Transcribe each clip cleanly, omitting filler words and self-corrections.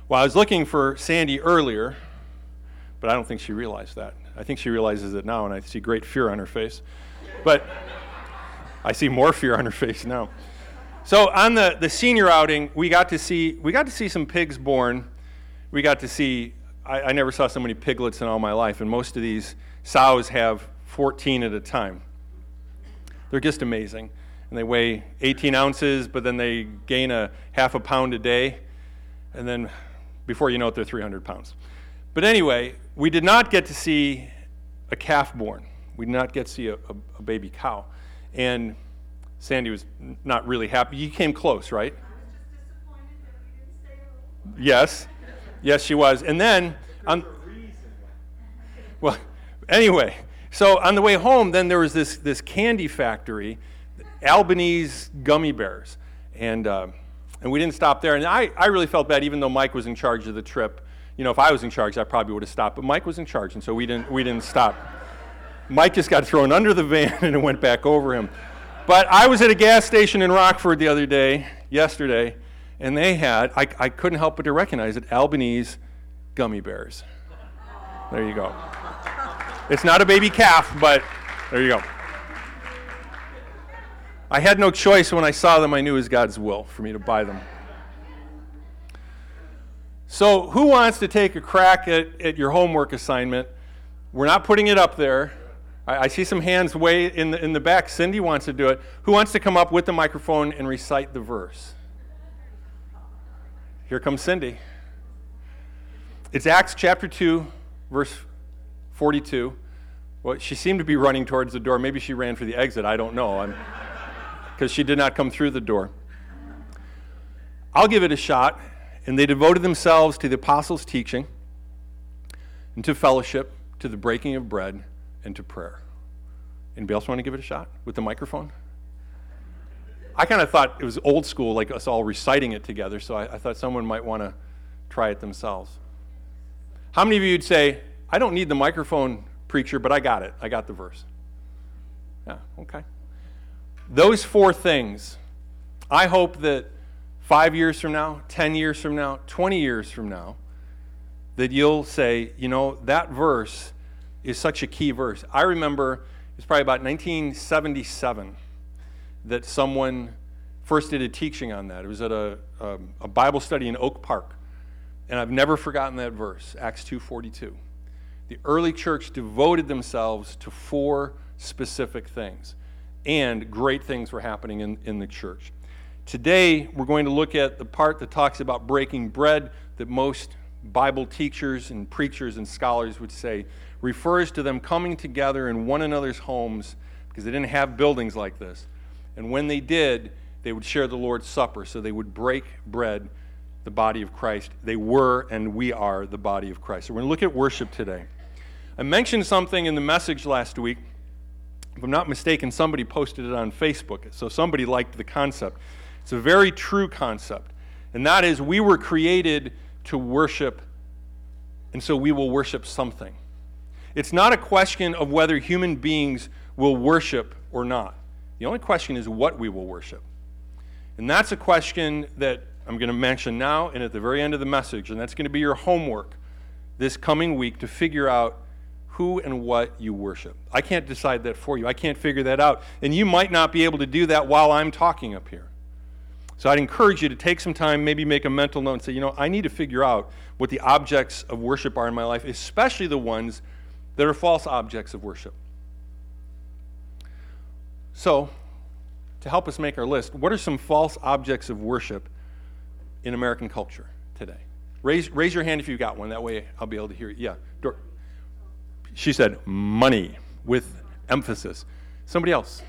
Well, I was looking for Sandy earlier, but I don't think she realized that. I think she realizes it now, and I see great fear on her face. But I see more fear on her face now. So on the senior outing, we got to see some pigs born. We got to see, I never saw so many piglets in all my life, and most of these sows have 14 at a time. They're just amazing. And they weigh 18 ounces, but then they gain a half a pound a day. And then before you know it, they're 300 pounds. But anyway, we did not get to see a calf born. We did not get to see a baby cow. And Sandy was not really happy. You came close, right? I was just disappointed that we didn't stay a little. Yes, she was. And then, well, anyway, so on the way home, then there was this candy factory, Albanese gummy bears, and we didn't stop there. And I really felt bad, even though Mike was in charge of the trip. You know, if I was in charge, I probably would have stopped. But Mike was in charge, and so we didn't stop. Mike just got thrown under the van, and it went back over him. But I was at a gas station in Rockford the other day, yesterday, and they had, I couldn't help but to recognize it, Albanese gummy bears. There you go. It's not a baby calf, but there you go. I had no choice. When I saw them, I knew it was God's will for me to buy them. So who wants to take a crack at your homework assignment? We're not putting it up there. I see some hands way in the back. Cindy wants to do it. Who wants to come up with the microphone and recite the verse? Here comes Cindy. It's Acts chapter 2, verse 42. Well, she seemed to be running towards the door. Maybe she ran for the exit. I don't know. Because she did not come through the door. I'll give it a shot. And they devoted themselves to the apostles' teaching and to fellowship, to the breaking of bread, and to prayer. Anybody else want to give it a shot with the microphone? I kind of thought it was old school, like us all reciting it together, so I thought someone might want to try it themselves. How many of you would say, I don't need the microphone, preacher, but I got it. I got the verse. Yeah, okay. Those four things, I hope that 5 years from now, 10 years from now, 20 years from now, that you'll say, you know, that verse is such a key verse. I remember it was probably about 1977 that someone first did a teaching on that. It was at a Bible study in Oak Park. And I've never forgotten that verse, Acts 2:42. The early church devoted themselves to four specific things. And great things were happening in the church. Today, we're going to look at the part that talks about breaking bread that most Bible teachers and preachers and scholars would say refers to them coming together in one another's homes because they didn't have buildings like this. And when they did, they would share the Lord's Supper. So they would break bread, the body of Christ. They were and we are the body of Christ. So we're going to look at worship today. I mentioned something in the message last week. If I'm not mistaken, somebody posted it on Facebook. So somebody liked the concept. It's a very true concept. And that is we were created to worship, and so we will worship something. It's not a question of whether human beings will worship or not. The only question is what we will worship. And that's a question that I'm going to mention now and at the very end of the message, and that's going to be your homework this coming week to figure out who and what you worship. I can't decide that for you. I can't figure that out. And you might not be able to do that while I'm talking up here. So I'd encourage you to take some time, maybe make a mental note and say, you know, I need to figure out what the objects of worship are in my life, especially the ones that are false objects of worship. So, to help us make our list, what are some false objects of worship in American culture today? Raise your hand if you've got one. That way I'll be able to hear you. Yeah. She said money with emphasis. Somebody else.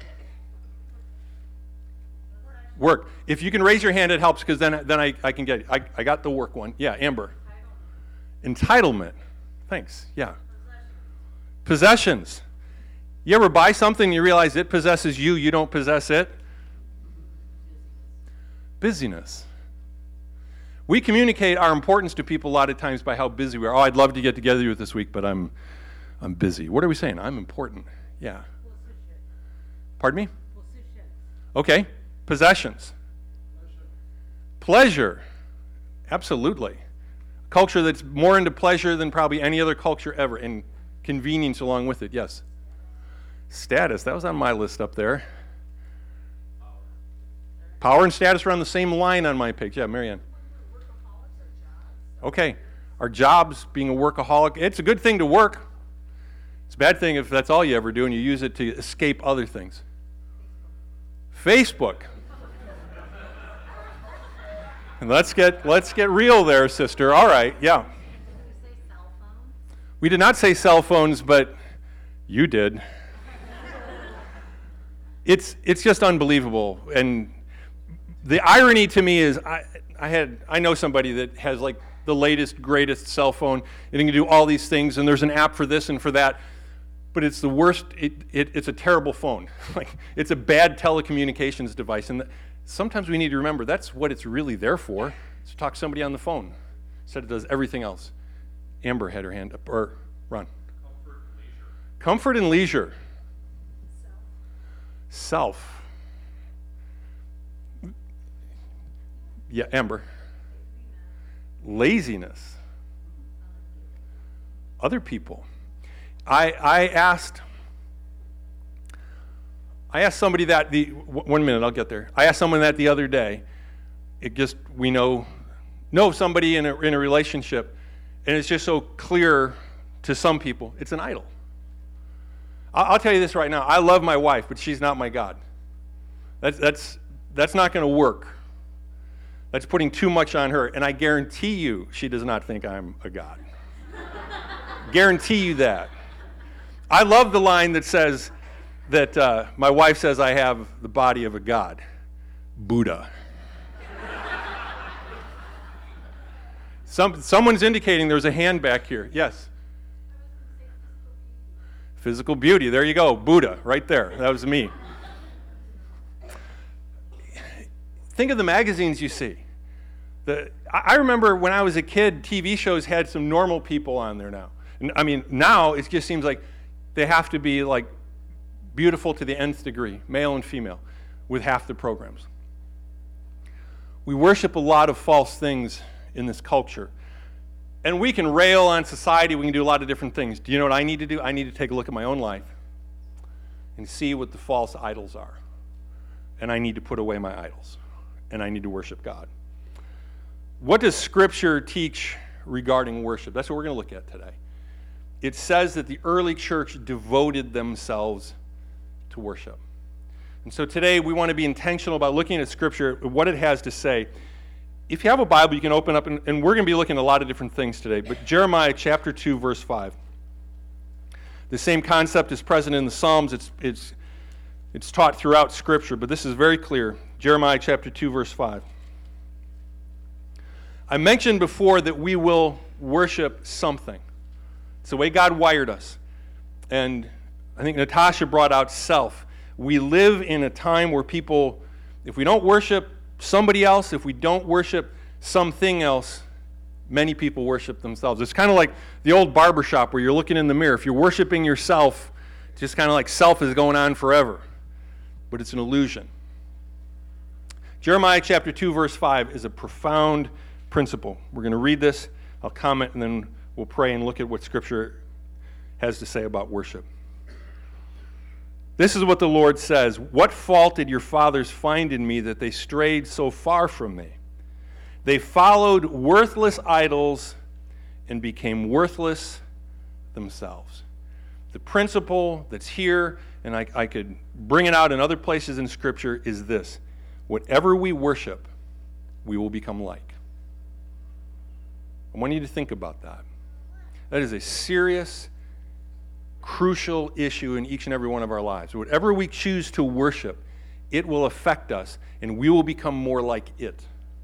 Work. If you can raise your hand, it helps because then I can get it. I got the work one. Yeah, Amber. Entitlement. Thanks. Yeah. Possessions. You ever buy something and you realize it possesses you, you don't possess it? Busyness. We communicate our importance to people a lot of times by how busy we are. Oh, I'd love to get together with you this week, but I'm busy. What are we saying? I'm important. Yeah. Pardon me? Okay. Possessions. Pleasure. Absolutely. Culture that's more into pleasure than probably any other culture ever, and convenience along with it. Yes. Status, that was on my list up there. Power and status are on the same line on my page. Yeah, Marianne. Okay. Our jobs, being a workaholic, it's a good thing to work. It's a bad thing if that's all you ever do and you use it to escape other things. Facebook. And let's get real there, sister. All right, yeah. Did we say cell phones? We did not say cell phones, but you did. It's just unbelievable. And the irony to me is I know somebody that has like the latest, greatest cell phone, and it can do all these things, and there's an app for this and for that, but it's the worst, it's a terrible phone. Like, it's a bad telecommunications device, and sometimes we need to remember that's what it's really there for, is to talk to somebody on the phone. Instead it does everything else. Amber had her hand up, or Ron. Comfort and leisure. Self. Yeah, Amber. Laziness. Other people. I asked somebody that 1 minute, I'll get there. I asked someone that the other day. We know somebody in a relationship, and it's just so clear to some people. It's an idol. I'll tell you this right now. I love my wife, but she's not my God. That's not going to work. That's putting too much on her, and I guarantee you she does not think I'm a God. Guarantee you that. I love the line that says that my wife says I have the body of a God. Buddha. Someone's indicating there's a hand back here. Yes? Physical beauty. There you go. Buddha, right there. That was me. Think of the magazines you see. I remember when I was a kid, TV shows had some normal people on there now. I mean, now it just seems like they have to be like beautiful to the nth degree, male and female, with half the programs. We worship a lot of false things in this culture. And we can rail on society, we can do a lot of different things. Do you know what I need to do? I need to take a look at my own life and see what the false idols are. And I need to put away my idols. And I need to worship God. What does Scripture teach regarding worship? That's what we're going to look at today. It says that the early church devoted themselves to worship. And so today we want to be intentional about looking at Scripture, what it has to say. If you have a Bible, you can open up, and we're going to be looking at a lot of different things today. But Jeremiah chapter 2, verse 5. The same concept is present in the Psalms. It's taught throughout Scripture, but this is very clear. Jeremiah chapter 2, verse 5. I mentioned before that we will worship something. It's the way God wired us. And I think Natasha brought out self. We live in a time where people, if we don't worship somebody else, if we don't worship something else, many people worship themselves. It's kind of like the old barbershop where you're looking in the mirror. If you're worshiping yourself, it's just kind of like self is going on forever. But it's an illusion. Jeremiah chapter 2, verse 5 is a profound principle. We're going to read this, I'll comment, and then we'll pray and look at what Scripture has to say about worship. This is what the Lord says. What fault did your fathers find in me that they strayed so far from me? They followed worthless idols and became worthless themselves. The principle that's here, and I could bring it out in other places in Scripture, is this. Whatever we worship, we will become like. I want you to think about that. That is a serious, crucial issue in each and every one of our lives. Whatever we choose to worship, it will affect us, and we will become more like it.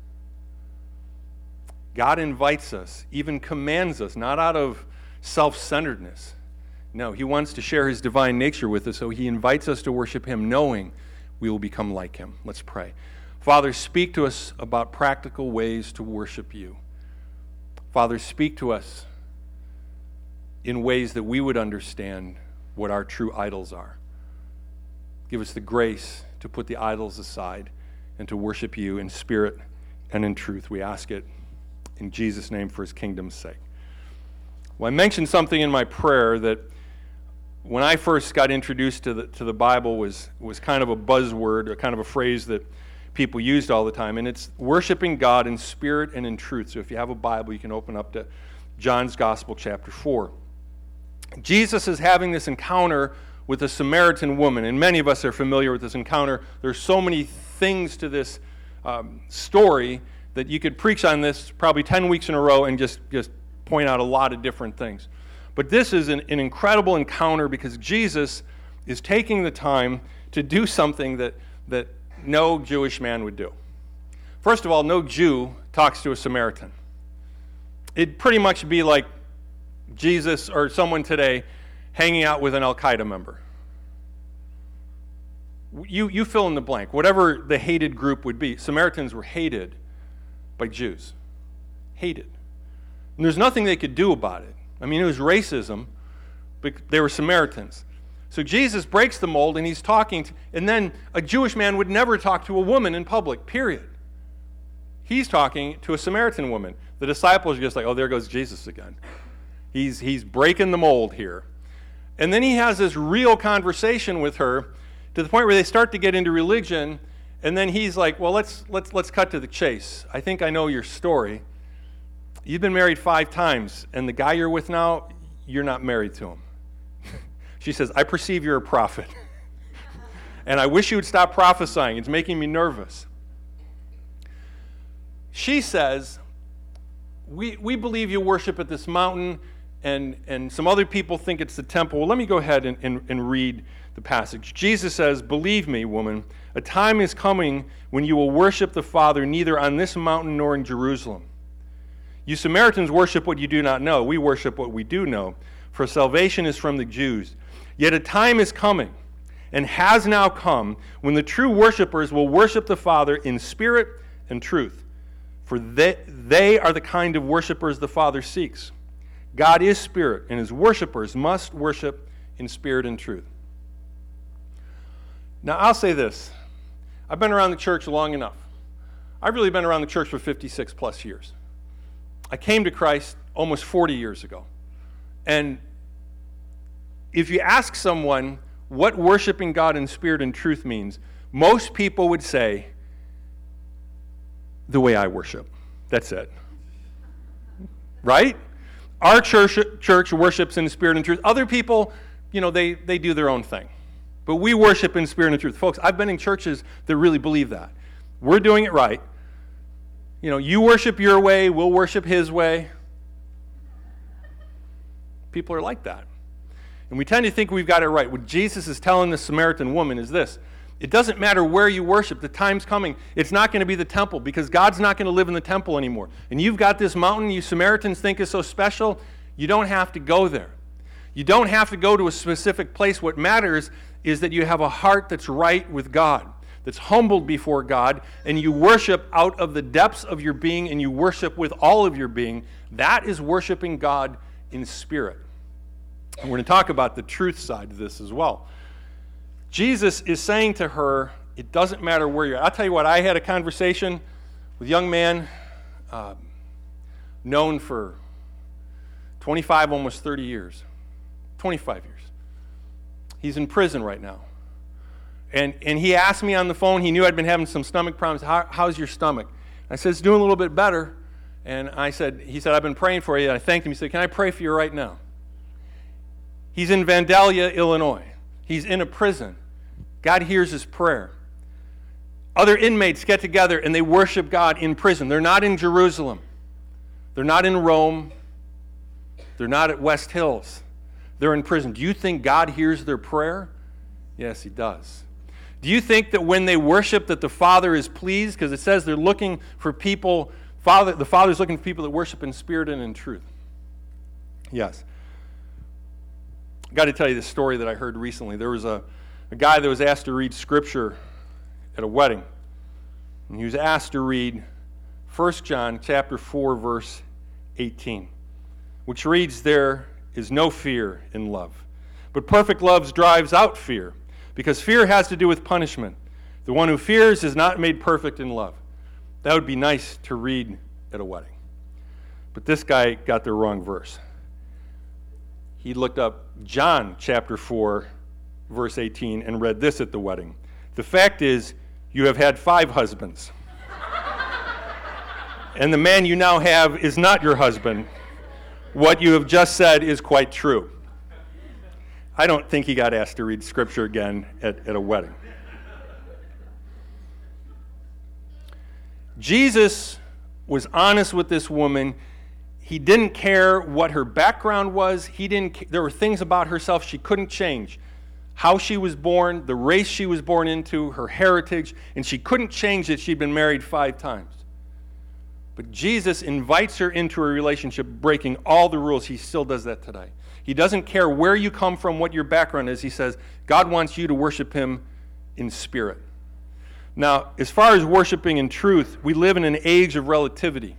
God invites us, even commands us, not out of self-centeredness. No, He wants to share His divine nature with us, so He invites us to worship Him, knowing we will become like Him. Let's pray. Father, speak to us about practical ways to worship You. Father, speak to us in ways that we would understand what our true idols are. Give us the grace to put the idols aside and to worship You in spirit and in truth. We ask it in Jesus' name for his kingdom's sake. Well, I mentioned something in my prayer that when I first got introduced to the Bible was kind of a buzzword, or kind of a phrase that people used all the time, and it's worshiping God in spirit and in truth. So if you have a Bible, you can open up to John's Gospel, chapter 4. Jesus is having this encounter with a Samaritan woman, and many of us are familiar with this encounter. There's so many things to this story that you could preach on this probably 10 weeks in a row and just point out a lot of different things. But this is an incredible encounter because Jesus is taking the time to do something that no Jewish man would do. First of all, no Jew talks to a Samaritan. It'd pretty much be like Jesus or someone today hanging out with an Al-Qaeda member. You fill in the blank. Whatever the hated group would be, Samaritans were hated by Jews. Hated. And there's nothing they could do about it. I mean, it was racism, but they were Samaritans. So Jesus breaks the mold, and he's talking, and then a Jewish man would never talk to a woman in public, period. He's talking to a Samaritan woman. The disciples are just like, oh, there goes Jesus again. He's breaking the mold here. And then he has this real conversation with her to the point where they start to get into religion, and then he's like, well, let's cut to the chase. I think I know your story. You've been married 5 times, and the guy you're with now, you're not married to him. She says, I perceive you're a prophet. And I wish you would stop prophesying. It's making me nervous. She says, we believe you worship at this mountain, and some other people think it's the temple. Well, let me go ahead and read the passage. Jesus says, believe me, woman, a time is coming when you will worship the Father neither on this mountain nor in Jerusalem. You Samaritans worship what you do not know. We worship what we do know, for salvation is from the Jews. Yet a time is coming, and has now come, when the true worshipers will worship the Father in spirit and truth. For they are the kind of worshipers the Father seeks. God is spirit, and his worshipers must worship in spirit and truth. Now, I'll say this. I've been around the church long enough. I've really been around the church for 56 plus years. I came to Christ almost 40 years ago. And if you ask someone what worshiping God in spirit and truth means, most people would say, the way I worship. That's it. Right? Our church worships in spirit and truth. Other people, they do their own thing. But we worship in spirit and truth. Folks, I've been in churches that really believe that. We're doing it right. You worship your way, we'll worship his way. People are like that. And we tend to think we've got it right. What Jesus is telling the Samaritan woman is this. It doesn't matter where you worship. The time's coming. It's not going to be the temple because God's not going to live in the temple anymore. And you've got this mountain you Samaritans think is so special. You don't have to go there. You don't have to go to a specific place. What matters is that you have a heart that's right with God, that's humbled before God, and you worship out of the depths of your being, and you worship with all of your being. That is worshiping God in spirit. And we're going to talk about the truth side of this as well. Jesus is saying to her, it doesn't matter where you're at. I'll tell you what, I had a conversation with a young man known for 25, almost 30 years. 25 years. He's in prison right now. And he asked me on the phone, he knew I'd been having some stomach problems. How's your stomach? I said, it's doing a little bit better. And he said, I've been praying for you. And I thanked him. He said, can I pray for you right now? He's in Vandalia, Illinois. He's in a prison. God hears his prayer. Other inmates get together and they worship God in prison. They're not in Jerusalem. They're not in Rome. They're not at West Hills. They're in prison. Do you think God hears their prayer? Yes, he does. Do you think that when they worship that the Father is pleased? Because it says they're looking for people, the Father's looking for people that worship in spirit and in truth. Yes. I've got to tell you this story that I heard recently. There was a guy that was asked to read Scripture at a wedding. And he was asked to read 1 John chapter 4, verse 18, which reads, there is no fear in love, but perfect love drives out fear, because fear has to do with punishment. The one who fears is not made perfect in love. That would be nice to read at a wedding. But this guy got the wrong verse. He looked up John chapter 4, verse 18, and read this at the wedding. The fact is, you have had 5 husbands. And the man you now have is not your husband. What you have just said is quite true. I don't think he got asked to read scripture again at a wedding. Jesus was honest with this woman. He didn't care what her background was. There were things about herself she couldn't change. How she was born, the race she was born into, her heritage, and she couldn't change that she'd been married 5 times. But Jesus invites her into a relationship, breaking all the rules. He still does that today. He doesn't care where you come from, what your background is. He says, God wants you to worship him in spirit. Now, as far as worshiping in truth, we live in an age of relativity,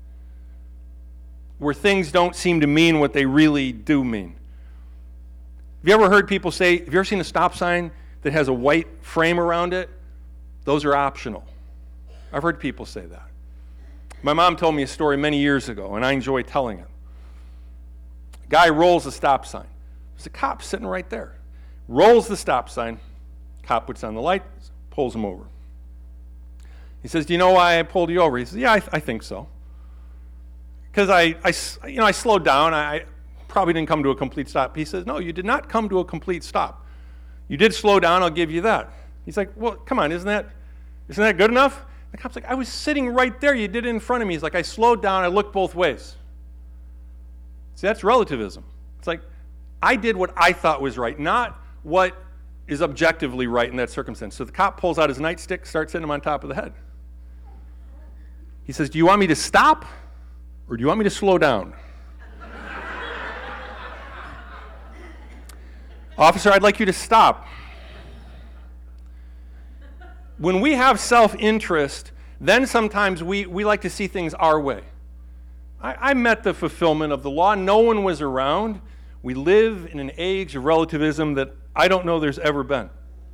where things don't seem to mean what they really do mean. Have you ever heard people say, have you ever seen a stop sign that has a white frame around it? Those are optional. I've heard people say that. My mom told me a story many years ago, and I enjoy telling it. A guy rolls a stop sign. There's a cop sitting right there. Rolls the stop sign. Cop puts on the light, pulls him over. He says, do you know why I pulled you over? He says, yeah, I think so. Because I slowed down. I probably didn't come to a complete stop. He says, no, you did not come to a complete stop. You did slow down, I'll give you that. He's like, well, come on, isn't that good enough? The cop's like, I was sitting right there. You did it in front of me. He's like, I slowed down. I looked both ways. See, that's relativism. It's like, I did what I thought was right, not what is objectively right in that circumstance. So the cop pulls out his nightstick, starts hitting him on top of the head. He says, do you want me to stop or do you want me to slow down? Officer, I'd like you to stop. When we have self-interest, then sometimes we like to see things our way. I met the fulfillment of the law. No one was around. We live in an age of relativism that I don't know there's ever been.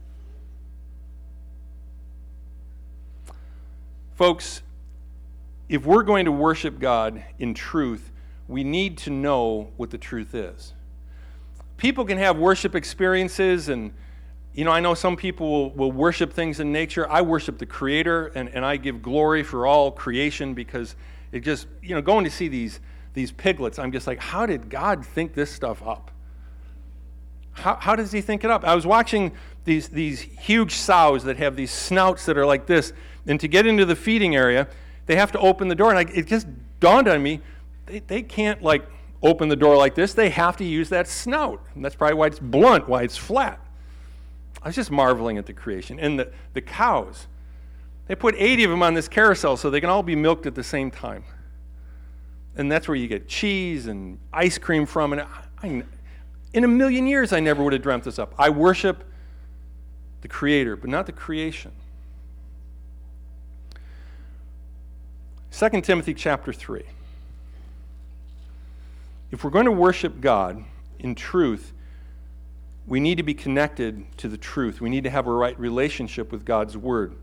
Folks, if we're going to worship God in truth, we need to know what the truth is. People can have worship experiences, and I know some people will worship things in nature. I worship the Creator, and I give glory for all creation because it just, going to see these piglets, I'm just like, how did God think this stuff up? How does he think it up? I was watching these huge sows that have these snouts that are like this, and to get into the feeding area, they have to open the door, and it just dawned on me, they can't open the door like this. They have to use that snout, and that's probably why it's blunt, why it's flat. I was just marveling at the creation. And the cows, they put 80 of them on this carousel so they can all be milked at the same time. And that's where you get cheese and ice cream from. And in a million years, I never would have dreamt this up. I worship the Creator, but not the creation. 2 Timothy chapter 3. If we're going to worship God in truth, we need to be connected to the truth. We need to have a right relationship with God's Word.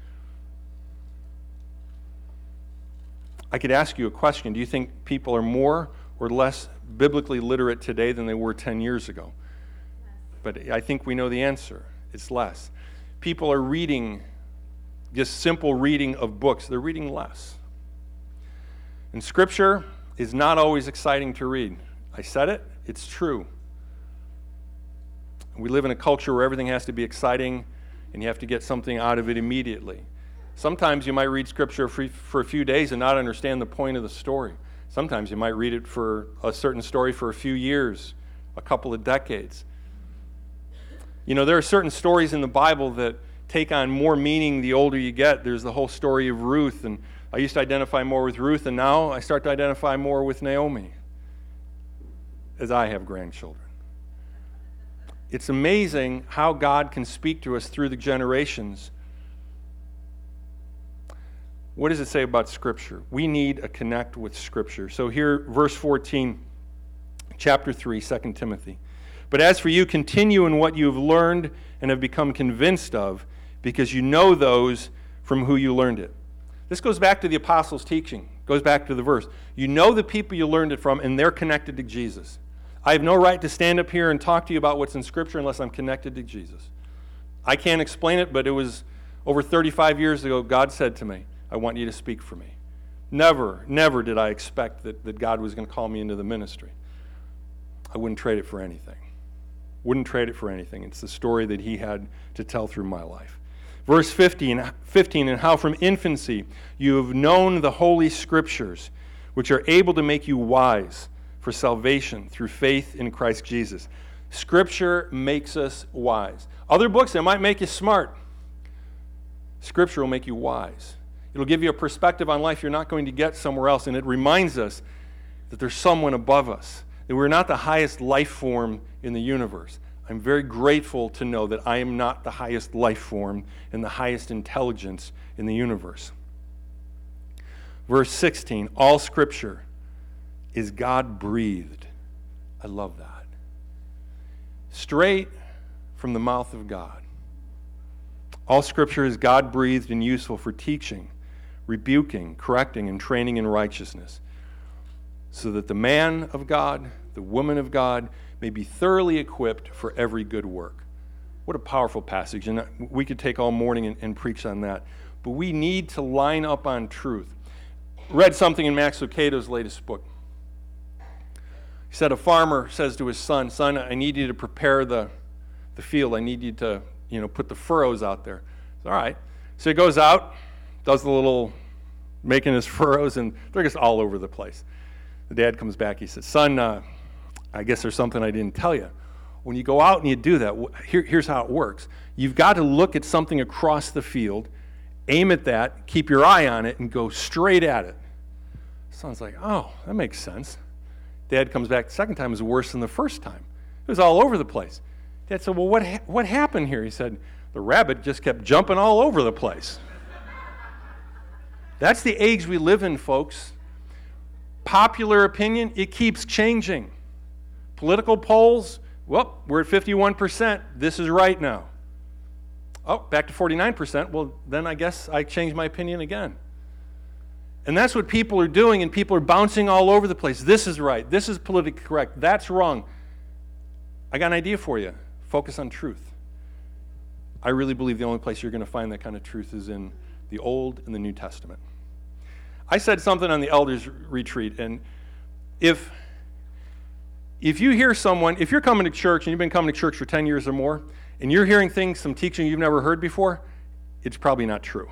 I could ask you a question. Do you think people are more or less biblically literate today than they were 10 years ago? But I think we know the answer. It's less. People are reading just simple reading of books. They're reading less. And Scripture is not always exciting to read. I said it. It's true. We live in a culture where everything has to be exciting and you have to get something out of it immediately. Sometimes you might read Scripture for a few days and not understand the point of the story. Sometimes you might read it for a certain story for a few years, a couple of decades. There are certain stories in the Bible that take on more meaning the older you get. There's the whole story of Ruth, and I used to identify more with Ruth, and now I start to identify more with Naomi as I have grandchildren. It's amazing how God can speak to us through the generations. What does it say about Scripture? We need a connect with Scripture. So here, verse 14, chapter 3, 2 Timothy. But as for you, continue in what you have learned and have become convinced of, because you know those from who you learned it. This goes back to the apostles' teaching. Goes back to the verse. You know the people you learned it from, and they're connected to Jesus. I have no right to stand up here and talk to you about what's in Scripture unless I'm connected to Jesus. I can't explain it, but it was over 35 years ago, God said to me, I want you to speak for me. Never did I expect that God was going to call me into the ministry. I wouldn't trade it for anything. Wouldn't trade it for anything. It's the story that he had to tell through my life. Verse 15, and how from infancy you have known the Holy Scriptures, which are able to make you wise for salvation through faith in Christ Jesus. Scripture makes us wise. Other books, they might make you smart. Scripture will make you wise. It'll give you a perspective on life you're not going to get somewhere else, and it reminds us that there's someone above us, that we're not the highest life form in the universe. I'm very grateful to know that I am not the highest life form and the highest intelligence in the universe. Verse 16, all Scripture is God-breathed. I love that. Straight from the mouth of God. All Scripture is God-breathed and useful for teaching, rebuking, correcting, and training in righteousness, so that the man of God, the woman of God, may be thoroughly equipped for every good work. What a powerful passage, and we could take all morning and preach on that. But we need to line up on truth. Read something in Max Lucado's latest book. He said a farmer says to his son, "Son, I need you to prepare the field. I need you to, put the furrows out there." All right. So he goes out, does the little making his furrows, and they're just all over the place. The dad comes back. He says, "Son, I guess there's something I didn't tell you. When you go out and you do that, here's how it works. You've got to look at something across the field, aim at that, keep your eye on it, and go straight at it." Son's like, "Oh, that makes sense." Dad comes back. The second time was worse than the first time. It was all over the place. Dad said, "Well, what happened here?" He said, "The rabbit just kept jumping all over the place." That's the age we live in, folks. Popular opinion, it keeps changing. Political polls, well, we're at 51%. This is right now. Oh, back to 49%. Well, then I guess I changed my opinion again. And that's what people are doing, and people are bouncing all over the place. This is right. This is politically correct. That's wrong. I got an idea for you. Focus on truth. I really believe the only place you're going to find that kind of truth is in the Old and the New Testament. I said something on the elders retreat, and if you hear someone, if you're coming to church and you've been coming to church for 10 years or more, and you're hearing things, some teaching you've never heard before, it's probably not true.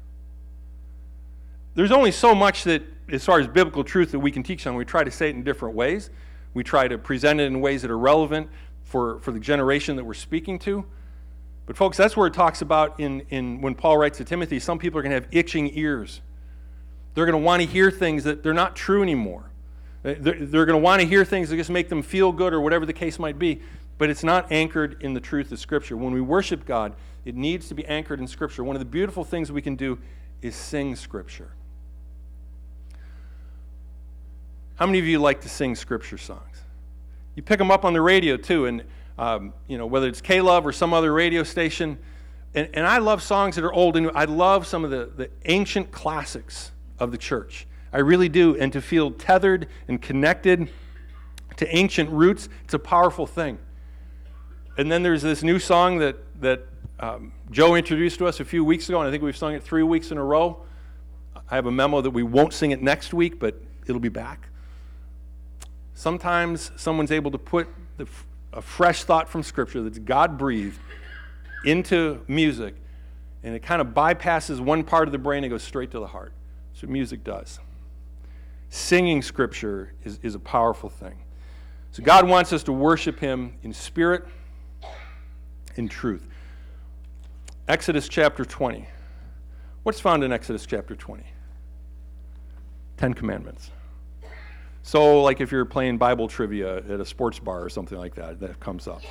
There's only so much that, as far as biblical truth, that we can teach on. We try to say it in different ways. We try to present it in ways that are relevant for the generation that we're speaking to. But folks, that's where it talks about in when Paul writes to Timothy, some people are going to have itching ears. They're going to want to hear things that they're not true anymore. They're going to want to hear things that just make them feel good or whatever the case might be, but it's not anchored in the truth of Scripture. When we worship God, it needs to be anchored in Scripture. One of the beautiful things we can do is sing Scripture. How many of you like to sing Scripture songs? You pick them up on the radio too, and whether it's K-Love or some other radio station, and I love songs that are old, and I love some of the ancient classics of the church. I really do, and to feel tethered and connected to ancient roots, it's a powerful thing. And then there's this new song that Joe introduced to us a few weeks ago, and I think we've sung it 3 weeks in a row. I have a memo that we won't sing it next week, but it'll be back. Sometimes someone's able to put a fresh thought from Scripture that's God-breathed into music, and it kind of bypasses one part of the brain and goes straight to the heart. That's what music does. Singing Scripture is a powerful thing. So God wants us to worship Him in spirit, in truth. Exodus chapter 20. What's found in Exodus chapter 20? 10 Commandments. So, like if you're playing Bible trivia at a sports bar or something like that, that comes up.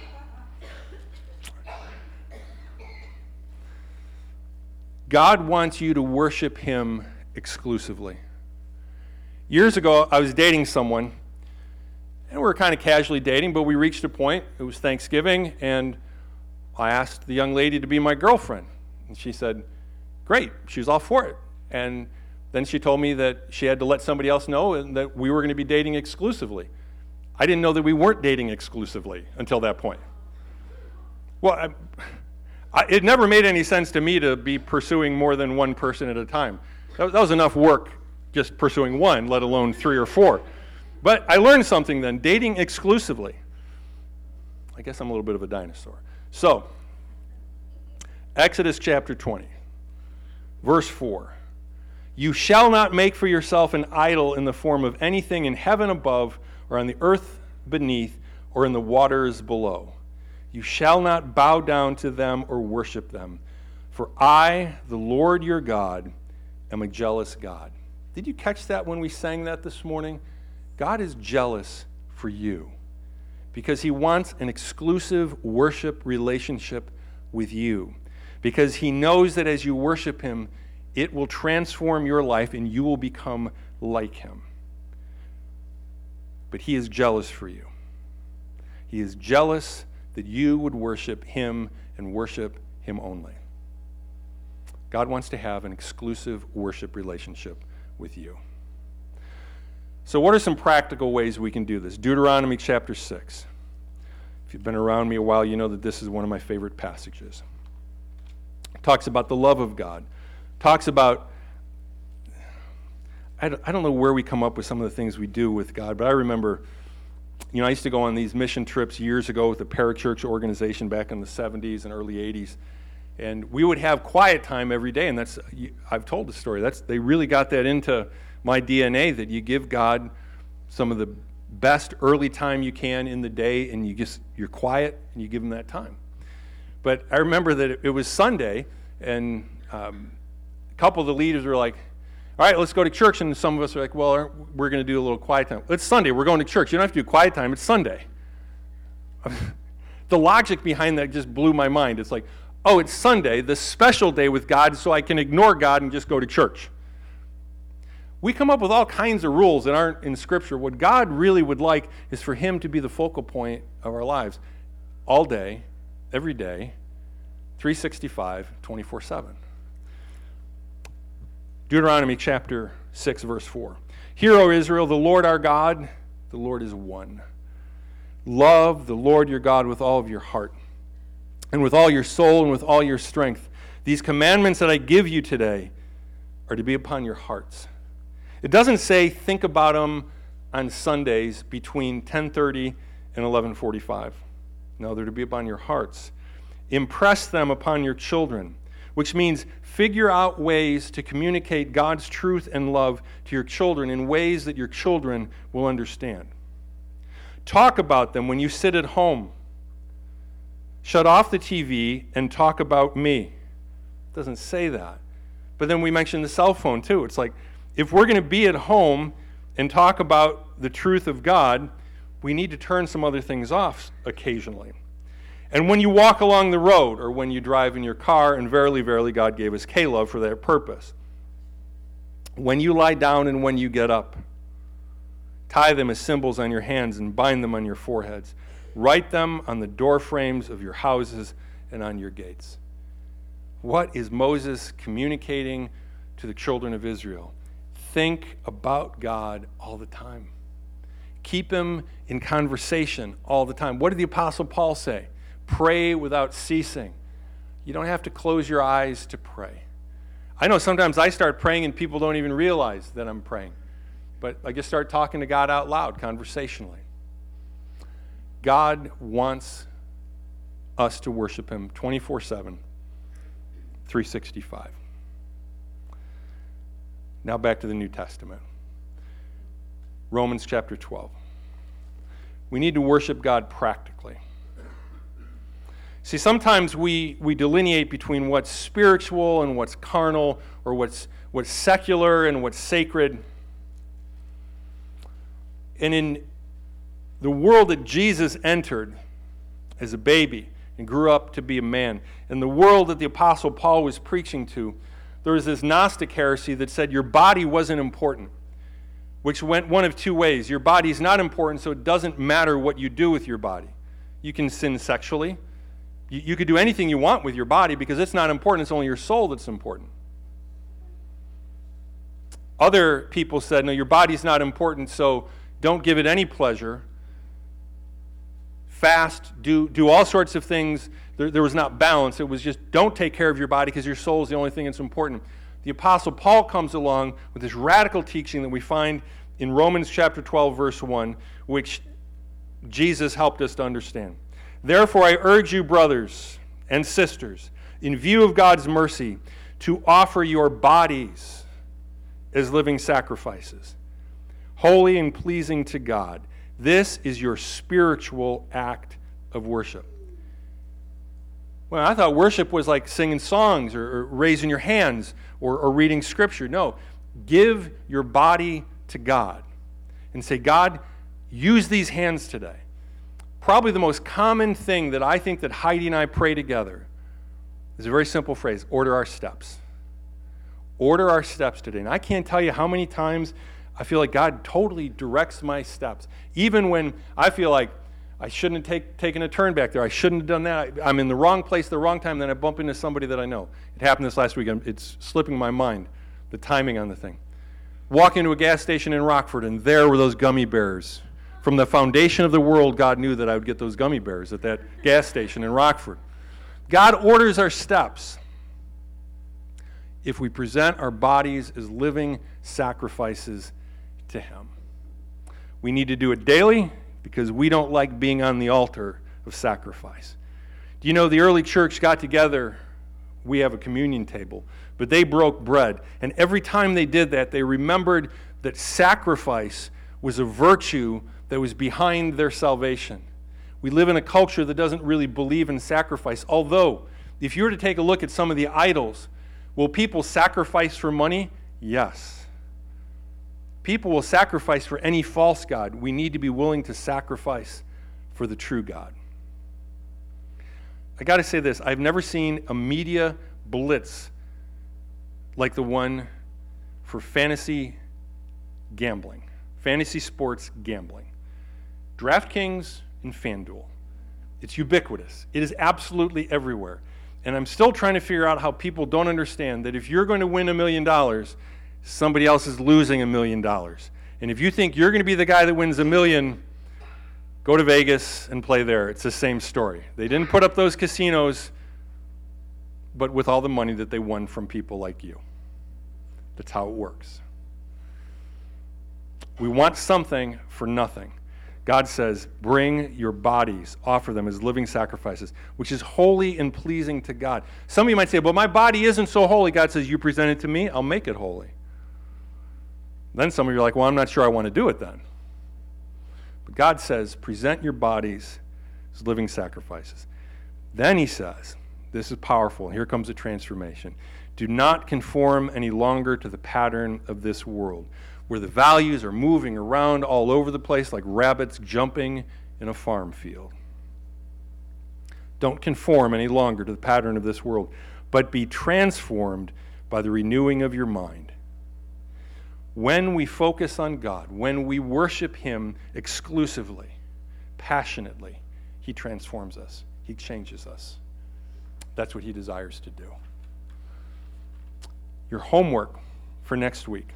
God wants you to worship Him exclusively. Years ago, I was dating someone, and we were kind of casually dating, but we reached a point, it was Thanksgiving, and I asked the young lady to be my girlfriend. And she said, great, she was all for it. And Then she told me that she had to let somebody else know and that we were going to be dating exclusively. I didn't know that we weren't dating exclusively until that point. Well, it never made any sense to me to be pursuing more than one person at a time. That was enough work just pursuing one, let alone 3 or 4. But I learned something then, dating exclusively. I guess I'm a little bit of a dinosaur. So, Exodus chapter 20, verse 4. You shall not make for yourself an idol in the form of anything in heaven above, or on the earth beneath, or in the waters below. You shall not bow down to them or worship them. For I, the Lord your God, am a jealous God. Did you catch that when we sang that this morning? God is jealous for you because he wants an exclusive worship relationship with you. Because he knows that as you worship him, it will transform your life and you will become like him. But he is jealous for you. He is jealous that you would worship him and worship him only. God wants to have an exclusive worship relationship with you. So what are some practical ways we can do this? Deuteronomy chapter 6. If you've been around me a while, you know that this is one of my favorite passages. It talks about the love of God. Talks about, I don't know where we come up with some of the things we do with God, but I remember, I used to go on these mission trips years ago with the parachurch organization back in the 70s and early 80s, and we would have quiet time every day, and I've told the story. They really got that into my DNA, that you give God some of the best early time you can in the day, and you're quiet, and you give him that time. But I remember that it was Sunday, and a couple of the leaders were like, all right, let's go to church. And some of us are like, well, we're going to do a little quiet time. It's Sunday. We're going to church. You don't have to do quiet time. It's Sunday. The logic behind that just blew my mind. It's like, oh, it's Sunday, the special day with God, so I can ignore God and just go to church. We come up with all kinds of rules that aren't in Scripture. What God really would like is for him to be the focal point of our lives all day, every day, 365, 24/7. Deuteronomy chapter 6, verse 4. Hear, O Israel, the Lord our God, the Lord is one. Love the Lord your God with all of your heart, and with all your soul, and with all your strength. These commandments that I give you today are to be upon your hearts. It doesn't say think about them on Sundays between 10:30 and 11:45. No, they're to be upon your hearts. Impress them upon your children, which means figure out ways to communicate God's truth and love to your children in ways that your children will understand. Talk about them when you sit at home. Shut off the TV and talk about me. It doesn't say that. But then we mentioned the cell phone too. It's like, if we're going to be at home and talk about the truth of God, we need to turn some other things off occasionally. And when you walk along the road or when you drive in your car, and verily, verily, God gave us K-Love for that purpose. When you lie down and when you get up, tie them as symbols on your hands and bind them on your foreheads. Write them on the door frames of your houses and on your gates. What is Moses communicating to the children of Israel? Think about God all the time. Keep him in conversation all the time. What did the Apostle Paul say? Pray without ceasing. You don't have to close your eyes to pray. I know sometimes I start praying and people don't even realize that I'm praying. But I just start talking to God out loud, conversationally. God wants us to worship him 24/7, 365. Now back to the New Testament. Romans chapter 12. We need to worship God practically. See, sometimes we delineate between what's spiritual and what's carnal, or what's secular and what's sacred. And in the world that Jesus entered as a baby and grew up to be a man, in the world that the Apostle Paul was preaching to, there was this Gnostic heresy that said your body wasn't important, which went one of two ways. Your body's not important, so it doesn't matter what you do with your body. You can sin sexually. You could do anything you want with your body because it's not important. It's only your soul that's important. Other people said, no, your body's not important, so don't give it any pleasure. Fast, do all sorts of things. There was not balance. It was just don't take care of your body because your soul is the only thing that's important. The Apostle Paul comes along with this radical teaching that we find in Romans chapter 12, verse 1, which Jesus helped us to understand. Therefore, I urge you, brothers and sisters, in view of God's mercy, to offer your bodies as living sacrifices, holy and pleasing to God. This is your spiritual act of worship. Well, I thought worship was like singing songs or raising your hands or reading scripture. No, give your body to God and say, God, use these hands today. Probably the most common thing that I think that Heidi and I pray together is a very simple phrase: order our steps. Order our steps today. And I can't tell you how many times I feel like God totally directs my steps. Even when I feel like I shouldn't have taken a turn back there. I shouldn't have done that. I'm in the wrong place at the wrong time. Then I bump into somebody that I know. It happened this last week. It's slipping my mind, the timing on the thing. Walk into a gas station in Rockford, and there were those gummy bears. From the foundation of the world, God knew that I would get those gummy bears at that gas station in Rockford. God orders our steps if we present our bodies as living sacrifices to Him. We need to do it daily because we don't like being on the altar of sacrifice. Do you know the early church got together? We have a communion table, but they broke bread. And every time they did that, they remembered that sacrifice was a virtue that was behind their salvation. We live in a culture that doesn't really believe in sacrifice. Although, if you were to take a look at some of the idols, will people sacrifice for money? Yes. People will sacrifice for any false god. We need to be willing to sacrifice for the true God. I got to say this. I've never seen a media blitz like the one for fantasy gambling, fantasy sports gambling. DraftKings and FanDuel. It's ubiquitous. It is absolutely everywhere. And I'm still trying to figure out how people don't understand that if you're going to win $1 million, somebody else is losing $1 million. And if you think you're going to be the guy that wins $1 million, go to Vegas and play there. It's the same story. They didn't put up those casinos, but with all the money that they won from people like you. That's how it works. We want something for nothing. God says, bring your bodies, offer them as living sacrifices, which is holy and pleasing to God. Some of you might say, but my body isn't so holy. God says, you present it to me, I'll make it holy. Then some of you are like, well, I'm not sure I want to do it then. But God says, present your bodies as living sacrifices. Then he says, this is powerful. Here comes a transformation. Do not conform any longer to the pattern of this world, where the values are moving around all over the place like rabbits jumping in a farm field. Don't conform any longer to the pattern of this world, but be transformed by the renewing of your mind. When we focus on God, when we worship Him exclusively, passionately, He transforms us. He changes us. That's what He desires to do. Your homework for next week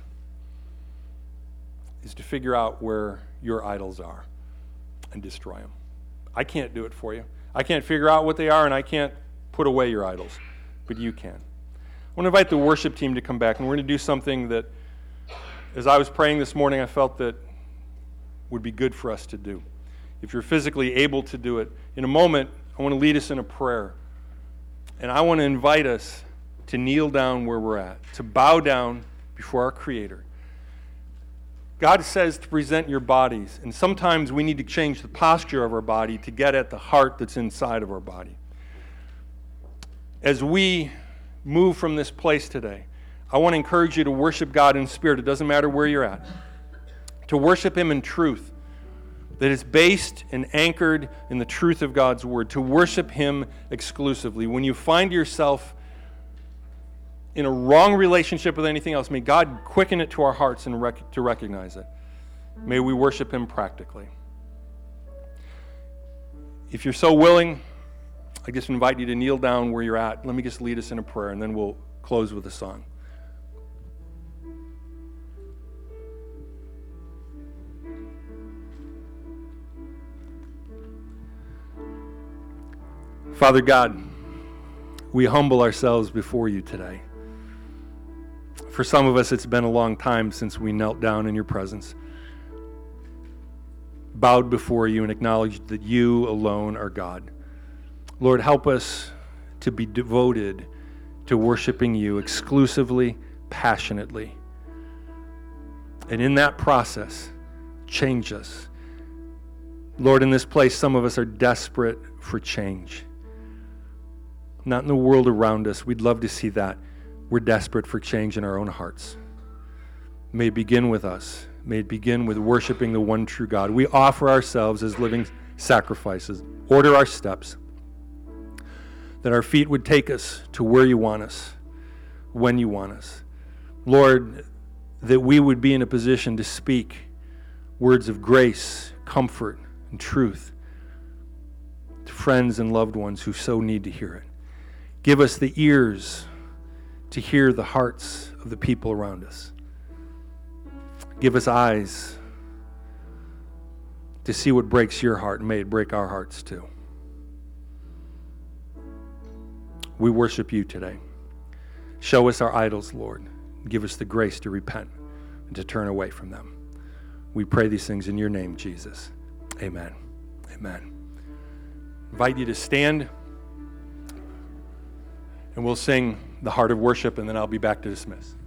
is to figure out where your idols are and destroy them. I can't do it for you. I can't figure out what they are, and I can't put away your idols, but you can. I want to invite the worship team to come back, and we're going to do something that, as I was praying this morning, I felt that would be good for us to do. If you're physically able to do it, in a moment, I want to lead us in a prayer, and I want to invite us to kneel down where we're at, to bow down before our Creator. God says to present your bodies, and sometimes we need to change the posture of our body to get at the heart that's inside of our body. As we move from this place today, I want to encourage you to worship God in spirit. It doesn't matter where you're at. To worship Him in truth, that is based and anchored in the truth of God's Word. To worship Him exclusively. When you find yourself in a wrong relationship with anything else, may God quicken it to our hearts and to recognize it. May we worship Him practically. If you're so willing, I just invite you to kneel down where you're at. Let me just lead us in a prayer, and then we'll close with a song. Father God, we humble ourselves before you today. For some of us, it's been a long time since we knelt down in your presence, bowed before you, and acknowledged that you alone are God. Lord, help us to be devoted to worshiping you exclusively, passionately. And in that process, change us. Lord, in this place, some of us are desperate for change. Not in the world around us. We'd love to see that. We're desperate for change in our own hearts. May it begin with us. May it begin with worshiping the one true God. We offer ourselves as living sacrifices. Order our steps, that our feet would take us to where you want us, when you want us. Lord, that we would be in a position to speak words of grace, comfort, and truth to friends and loved ones who so need to hear it. Give us the ears to hear the hearts of the people around us. Give us eyes to see what breaks your heart, and may it break our hearts too. We worship you today. Show us our idols, Lord. Give us the grace to repent and to turn away from them. We pray these things in your name, Jesus. Amen. Amen. I invite you to stand, and we'll sing the Heart of Worship, and then I'll be back to dismiss.